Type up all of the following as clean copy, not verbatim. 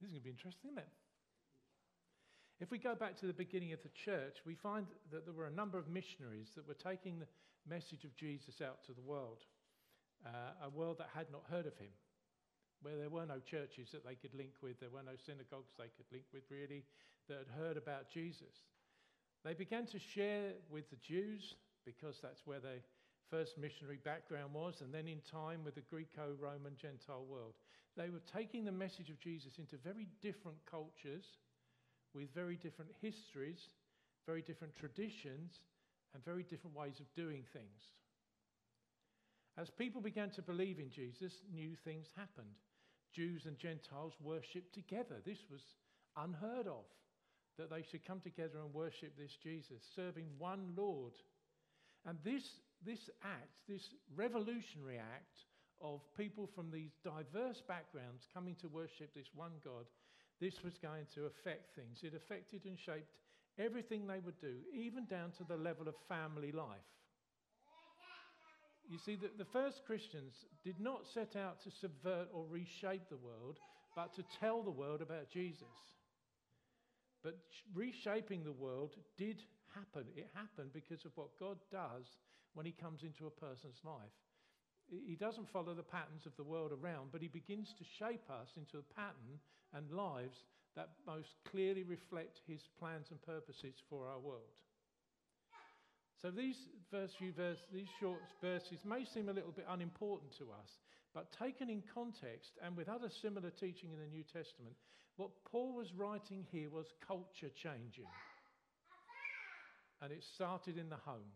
This is going to be interesting, isn't it? If we go back to the beginning of the church, we find that there were a number of missionaries that were taking the message of Jesus out to the world, a world that had not heard of him, where there were no churches that they could link with, there were no synagogues they could link with really, that had heard about Jesus. They began to share with the Jews, because that's where their first missionary background was, and then in time with the Greco-Roman Gentile world. They were taking the message of Jesus into very different cultures, with very different histories, very different traditions, and very different ways of doing things. As people began to believe in Jesus, new things happened. Jews and Gentiles worshipped together. This was unheard of, that they should come together and worship this Jesus, serving one Lord. And this act, this revolutionary act of people from these diverse backgrounds coming to worship this one God, this was going to affect things. It affected and shaped everything they would do, even down to the level of family life. You see, the first Christians did not set out to subvert or reshape the world, but to tell the world about Jesus. But reshaping the world did happen. It happened because of what God does when he comes into a person's life. He doesn't follow the patterns of the world around, but he begins to shape us into a pattern and lives that most clearly reflect his plans and purposes for our world. So these short verses may seem a little bit unimportant to us, but taken in context and with other similar teaching in the New Testament, what Paul was writing here was culture changing. And it started in the home.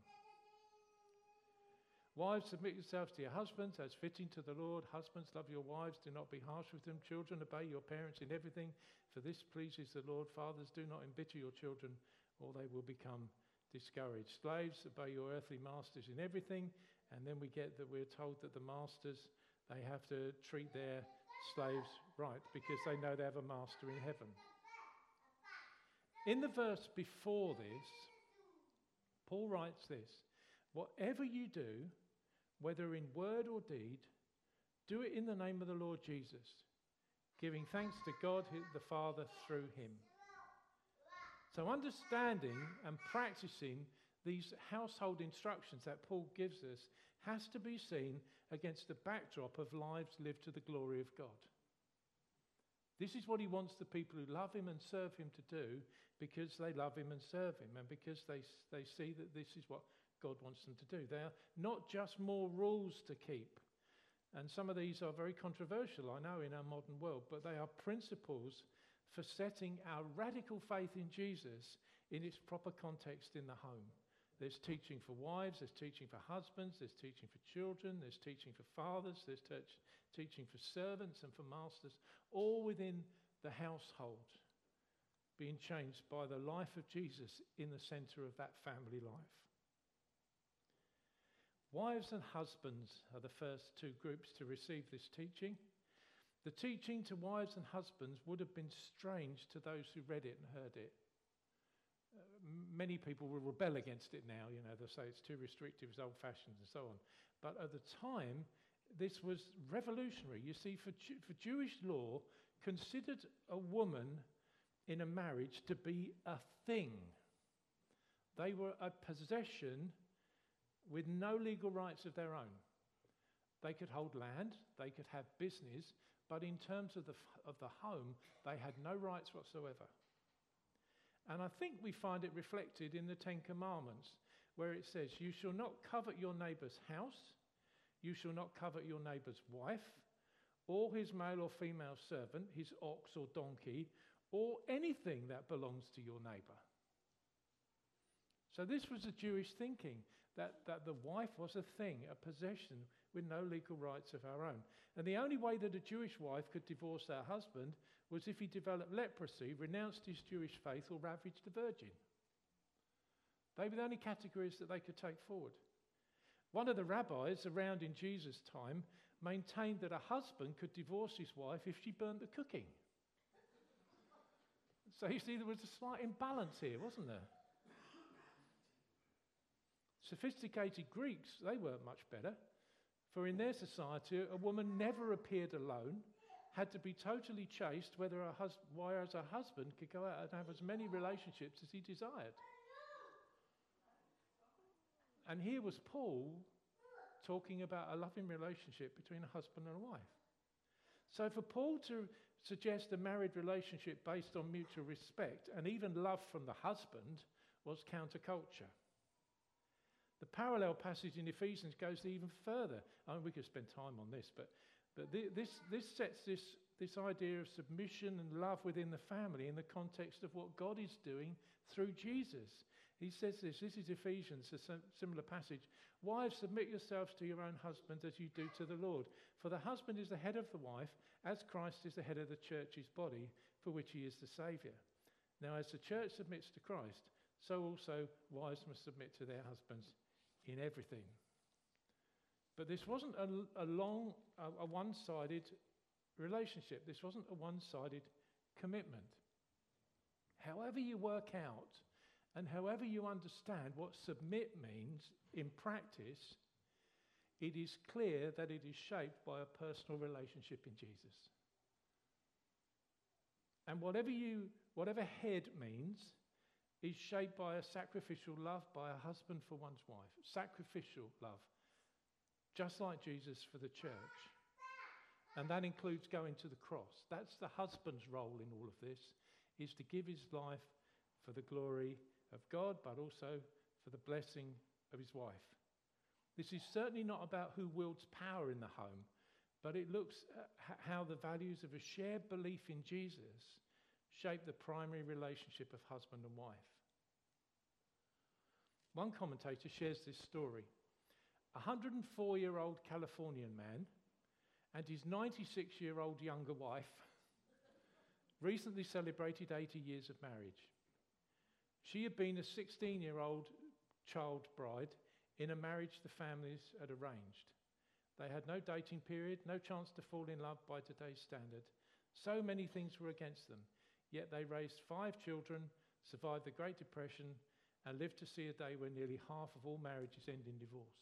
Wives, submit yourselves to your husbands as fitting to the Lord. Husbands, love your wives. Do not be harsh with them. Children, obey your parents in everything, for this pleases the Lord. Fathers, do not embitter your children, or they will become discouraged. Slaves, obey your earthly masters in everything. And then we get that we're told that the masters, they have to treat their slaves right because they know they have a master in heaven. In the verse before this, Paul writes this: whatever you do, whether in word or deed, do it in the name of the Lord Jesus, giving thanks to God the Father through him. So understanding and practicing these household instructions that Paul gives us has to be seen against the backdrop of lives lived to the glory of God. This is what he wants the people who love him and serve him to do, because they love him and serve him, and because they see that this is what God wants them to do. They are not just more rules to keep. And some of these are very controversial, I know, in our modern world, but they are principles for setting our radical faith in Jesus in its proper context in the home. There's teaching for wives, there's teaching for husbands, there's teaching for children, there's teaching for fathers, there's teaching for servants and for masters, all within the household, being changed by the life of Jesus in the centre of that family life. Wives and husbands are the first two groups to receive this teaching. The teaching to wives and husbands would have been strange to those who read it and heard it. Many people will rebel against it now, they'll say it's too restrictive, it's old-fashioned and so on. But at the time, this was revolutionary. You see, for Jewish law, considered a woman in a marriage to be a thing. They were a possession with no legal rights of their own. They could hold land, they could have business, but in terms of the home, they had no rights whatsoever. And I think we find it reflected in the Ten Commandments, where it says, you shall not covet your neighbour's house, you shall not covet your neighbour's wife, or his male or female servant, his ox or donkey, or anything that belongs to your neighbour. So this was the Jewish thinking, that the wife was a thing, a possession with no legal rights of her own. And the only way that a Jewish wife could divorce her husband was if he developed leprosy, renounced his Jewish faith, or ravaged a virgin. They were the only categories that they could take forward. One of the rabbis around in Jesus' time maintained that a husband could divorce his wife if she burnt the cooking. So you see, there was a slight imbalance here, wasn't there? Sophisticated Greeks, they weren't much better, for in their society, a woman never appeared alone, had to be totally chaste, whereas a husband could go out and have as many relationships as he desired. And here was Paul talking about a loving relationship between a husband and a wife. So for Paul to suggest a married relationship based on mutual respect and even love from the husband was counterculture. The parallel passage in Ephesians goes even further. I mean, we could spend time on this, but this sets this idea of submission and love within the family in the context of what God is doing through Jesus. He says this is Ephesians, a similar passage. Wives, submit yourselves to your own husbands as you do to the Lord. For the husband is the head of the wife, as Christ is the head of the church's body, for which he is the Saviour. Now, as the church submits to Christ, so also wives must submit to their husbands in everything. But this wasn't a one-sided relationship. This wasn't a one-sided commitment. However you work out and however you understand what submit means in practice, it is clear that it is shaped by a personal relationship in Jesus. And whatever head means is shaped by a sacrificial love by a husband for one's wife. Sacrificial love. Just like Jesus for the church. And that includes going to the cross. That's the husband's role in all of this, is to give his life for the glory of God, but also for the blessing of his wife. This is certainly not about who wields power in the home, but it looks at how the values of a shared belief in Jesus shape the primary relationship of husband and wife. One commentator shares this story. A 104-year-old Californian man and his 96-year-old younger wife recently celebrated 80 years of marriage. She had been a 16-year-old child bride in a marriage the families had arranged. They had no dating period, no chance to fall in love by today's standard. So many things were against them, yet they raised 5 children, survived the Great Depression, and lived to see a day where nearly half of all marriages end in divorce.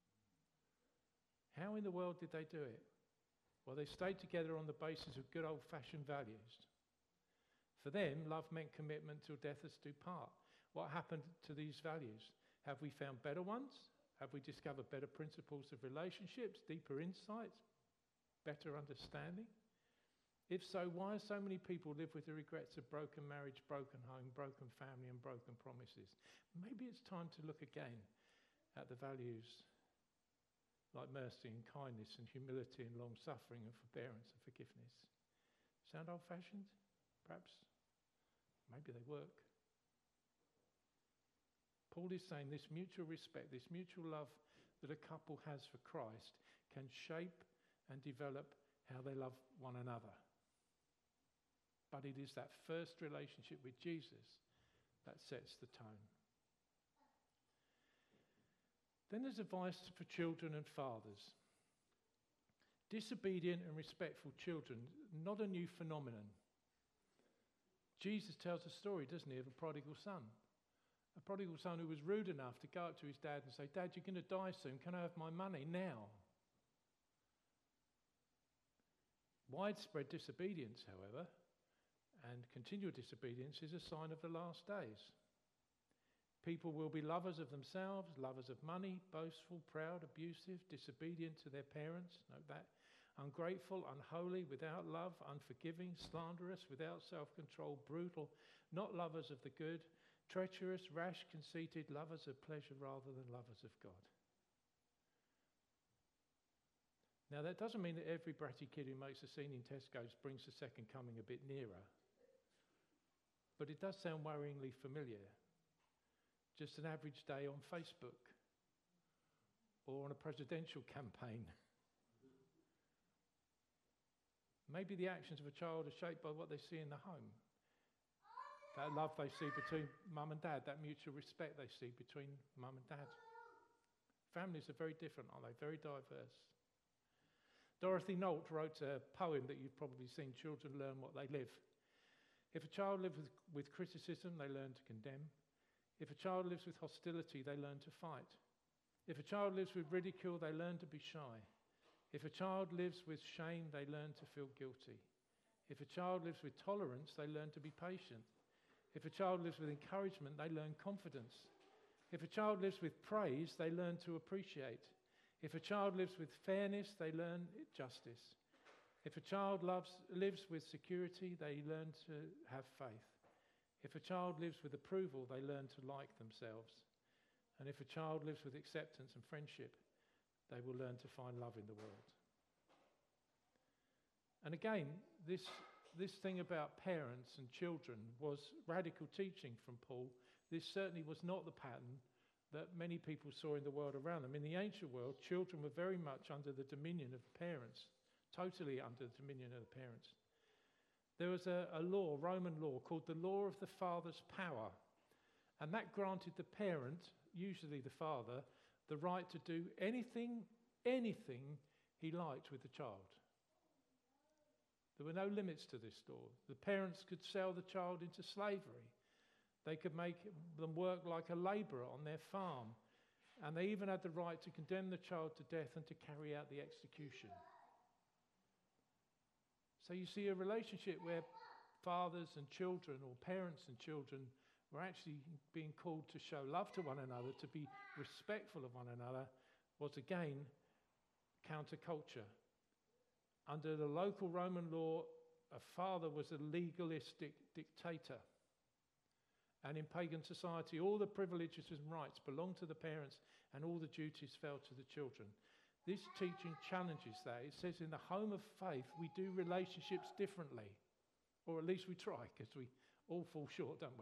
How in the world did they do it? Well, they stayed together on the basis of good old-fashioned values. For them, love meant commitment till death us do part. What happened to these values? Have we found better ones? Have we discovered better principles of relationships, deeper insights, better understanding? If so, why do so many people live with the regrets of broken marriage, broken home, broken family, and broken promises? Maybe it's time to look again at the values like mercy and kindness and humility and long-suffering and forbearance and forgiveness. Sound old-fashioned? Perhaps. Maybe they work. Paul is saying this mutual respect, this mutual love that a couple has for Christ can shape and develop how they love one another. But it is that first relationship with Jesus that sets the tone. Then there's advice for children and fathers. Disobedient and respectful children, not a new phenomenon. Jesus tells a story, doesn't he, of a prodigal son. A prodigal son who was rude enough to go up to his dad and say, "Dad, you're going to die soon. Can I have my money now?" Widespread disobedience, however, and continual disobedience is a sign of the last days. People will be lovers of themselves, lovers of money, boastful, proud, abusive, disobedient to their parents. Note that. Ungrateful, unholy, without love, unforgiving, slanderous, without self-control, brutal, not lovers of the good, treacherous, rash, conceited, lovers of pleasure rather than lovers of God. Now, that doesn't mean that every bratty kid who makes a scene in Tesco's brings the second coming a bit nearer. But it does sound worryingly familiar. Just an average day on Facebook or on a presidential campaign. Maybe the actions of a child are shaped by what they see in the home. That love they see between mum and dad, that mutual respect they see between mum and dad. Families are very different, aren't they? Very diverse. Dorothy Nolt wrote a poem that you've probably seen, "Children Learn What They Live." If a child lives with criticism, they learn to condemn. If a child lives with hostility, they learn to fight. If a child lives with ridicule, they learn to be shy. If a child lives with shame, they learn to feel guilty. If a child lives with tolerance, they learn to be patient. If a child lives with encouragement, they learn confidence. If a child lives with praise, they learn to appreciate. If a child lives with fairness, they learn justice. If a child lives with security, they learn to have faith. If a child lives with approval, they learn to like themselves. And if a child lives with acceptance and friendship, they will learn to find love in the world. And again, this thing about parents and children was radical teaching from Paul. This certainly was not the pattern that many people saw in the world around them. In the ancient world, children were very much under the dominion of the parents, totally under the dominion of the parents. There was a law, Roman law, called the law of the father's power. And that granted the parent, usually the father, the right to do anything he liked with the child. There were no limits to this law. The parents could sell the child into slavery. They could make them work like a labourer on their farm. And they even had the right to condemn the child to death and to carry out the execution. So you see a relationship where fathers and children, or parents and children, were actually being called to show love to one another, to be respectful of one another, was again counterculture. Under the local Roman law, a father was a legalistic dictator. And in pagan society, all the privileges and rights belonged to the parents and all the duties fell to the children. This teaching challenges that. It says in the home of faith, we do relationships differently. Or at least we try, because we all fall short, don't we?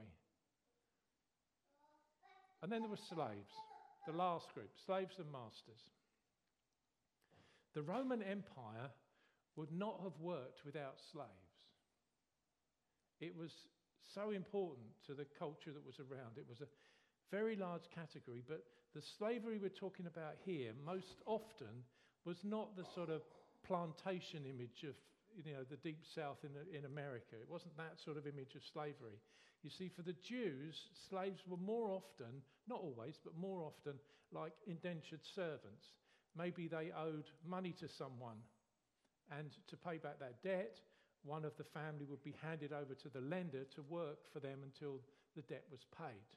And then there were slaves, the last group, slaves and masters. The Roman Empire would not have worked without slaves. It was so important to the culture that was around. It was a very large category, but the slavery we're talking about here most often was not the sort of plantation image of the deep south in America. It wasn't that sort of image of slavery. You see, for the Jews, slaves were more often, not always, but more often like indentured servants. Maybe they owed money to someone, and to pay back that debt, one of the family would be handed over to the lender to work for them until the debt was paid.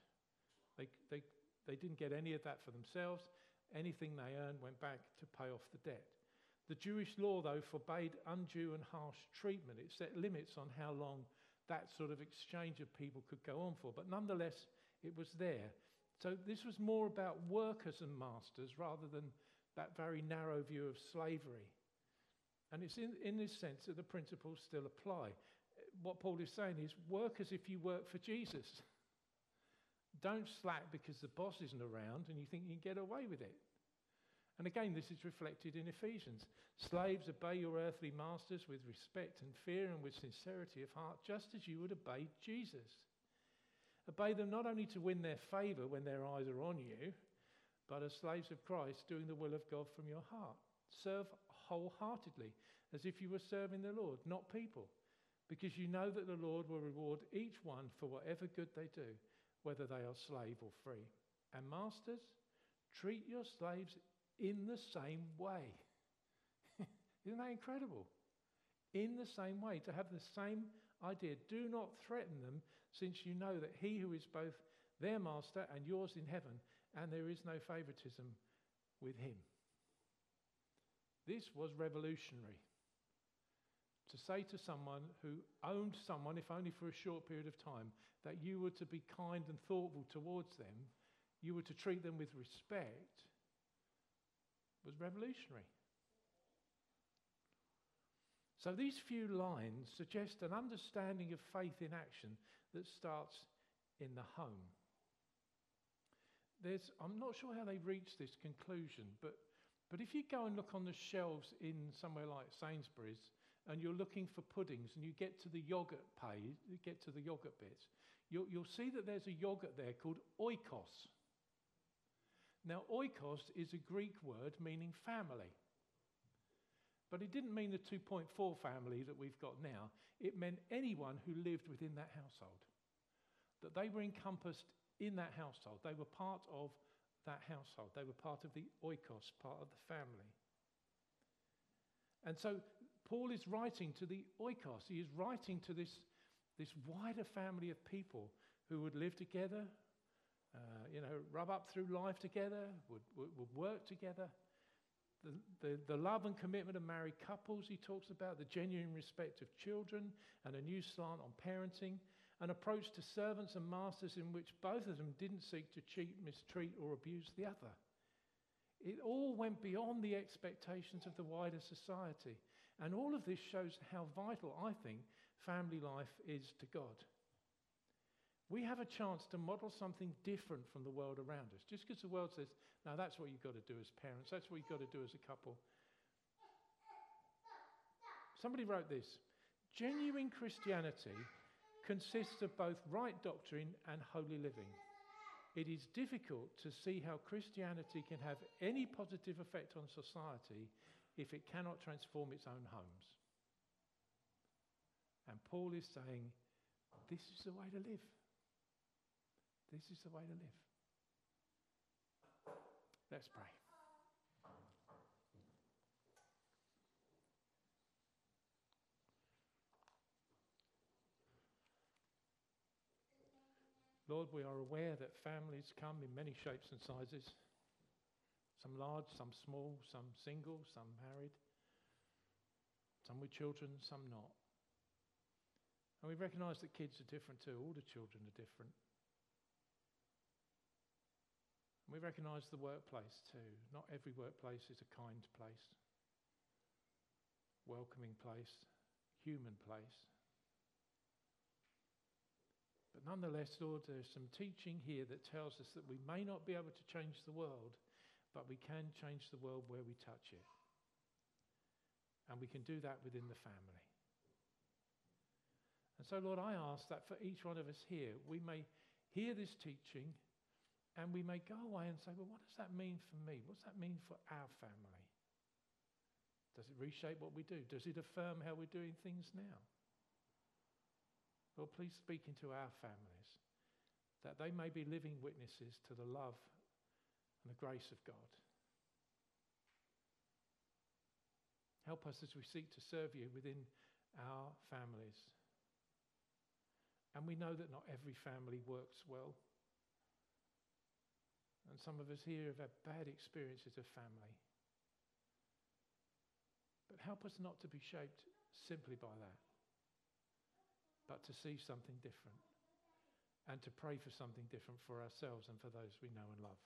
They didn't get any of that for themselves. Anything they earned went back to pay off the debt. The Jewish law, though, forbade undue and harsh treatment. It set limits on how long that sort of exchange of people could go on for. But nonetheless, it was there. So this was more about workers and masters rather than that very narrow view of slavery. And it's in this sense that the principles still apply. What Paul is saying is, work as if you work for Jesus. Don't slack because the boss isn't around and you think you can get away with it. And again, this is reflected in Ephesians. Slaves, obey your earthly masters with respect and fear and with sincerity of heart, just as you would obey Jesus. Obey them not only to win their favour when their eyes are on you, but as slaves of Christ, doing the will of God from your heart. Serve wholeheartedly, as if you were serving the Lord, not people, because you know that the Lord will reward each one for whatever good they do, whether they are slave or free. And masters, treat your slaves in the same way. Isn't that incredible? In the same way, to have the same idea. Do not threaten them, since you know that he who is both their master and yours in heaven, and there is no favoritism with him. This was revolutionary. To say to someone who owned someone, if only for a short period of time, that you were to be kind and thoughtful towards them, you were to treat them with respect, was revolutionary. So these few lines suggest an understanding of faith in action that starts in the home. I'm not sure how they reached this conclusion, but if you go and look on the shelves in somewhere like Sainsbury's and you're looking for puddings and you get to the yogurt bits, you'll see that there's a yogurt there called oikos. Now, oikos is a Greek word meaning family. But it didn't mean the 2.4 family that we've got now. It meant anyone who lived within that household. That they were encompassed in that household. They were part of that household. They were part of the oikos, part of the family. And so Paul is writing to the oikos. He is writing to this wider family of people who would live together, rub up through life together, would work together. The love and commitment of married couples he talks about, the genuine respect of children and a new slant on parenting, an approach to servants and masters in which both of them didn't seek to cheat, mistreat or abuse the other. It all went beyond the expectations of the wider society. And all of this shows how vital, I think, family life is to God. We have a chance to model something different from the world around us. Just because the world says, no, that's what you've got to do as parents, that's what you've got to do as a couple. Somebody wrote this: genuine Christianity consists of both right doctrine and holy living. It is difficult to see how Christianity can have any positive effect on society if it cannot transform its own homes. And Paul is saying, this is the way to live. This is the way to live. Let's pray. Lord, we are aware that families come in many shapes and sizes. Some large, some small, some single, some married, some with children, some not. And we recognise that kids are different too. All the children are different. And we recognise the workplace too. Not every workplace is a kind place, welcoming place, human place. But nonetheless, Lord, there's some teaching here that tells us that we may not be able to change the world, but we can change the world where we touch it. And we can do that within the family. And so, Lord, I ask that for each one of us here, we may hear this teaching and we may go away and say, well, what does that mean for me? What does that mean for our family? Does it reshape what we do? Does it affirm how we're doing things now? Lord, please speak into our families, that they may be living witnesses to the love and the grace of God. Help us as we seek to serve you within our families. And we know that not every family works well. And some of us here have had bad experiences of family. But help us not to be shaped simply by that, but to see something different and to pray for something different for ourselves and for those we know and love.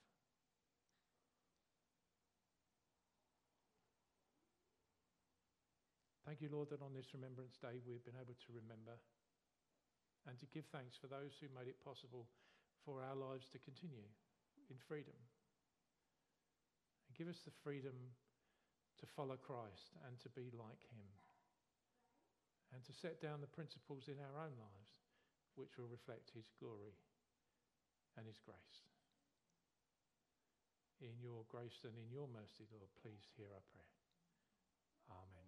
Thank you, Lord, that on this Remembrance Day we've been able to remember and to give thanks for those who made it possible for our lives to continue in freedom. And give us the freedom to follow Christ and to be like him, and to set down the principles in our own lives which will reflect his glory and his grace. In your grace and in your mercy, Lord, please hear our prayer. Amen.